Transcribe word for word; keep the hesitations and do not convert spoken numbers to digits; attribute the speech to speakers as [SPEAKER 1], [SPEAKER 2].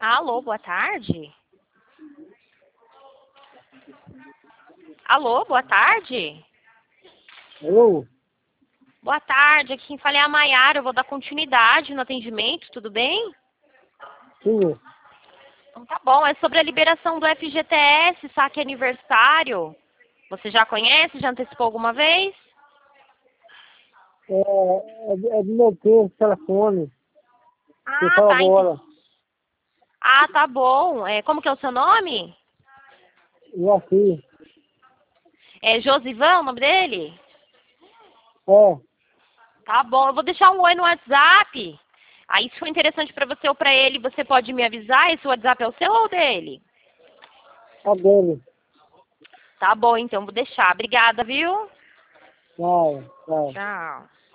[SPEAKER 1] Alô, boa tarde. Alô, boa tarde.
[SPEAKER 2] Alô?
[SPEAKER 1] Boa tarde, aqui quem fala é a Maiara, eu vou dar continuidade no atendimento, tudo bem?
[SPEAKER 2] Sim.
[SPEAKER 1] Então tá bom, é sobre a liberação do F G T S, saque aniversário. Você já conhece, já antecipou alguma vez?
[SPEAKER 2] É, é, é do meu tempo, telefone. Eu
[SPEAKER 1] Ah,
[SPEAKER 2] falo
[SPEAKER 1] tá, ente-
[SPEAKER 2] agora.
[SPEAKER 1] ah, tá bom. É, como que é o seu nome?
[SPEAKER 2] Eu aqui.
[SPEAKER 1] É Josivan, o nome dele?
[SPEAKER 2] É,
[SPEAKER 1] Tá bom, eu vou deixar um oi no WhatsApp. Aí, se for interessante pra você ou pra ele, você pode me avisar. Esse WhatsApp é o seu ou o dele?
[SPEAKER 2] a dele.
[SPEAKER 1] Tá bom, então, vou deixar. Obrigada, viu?
[SPEAKER 2] Tchau, tchau.
[SPEAKER 1] Tchau.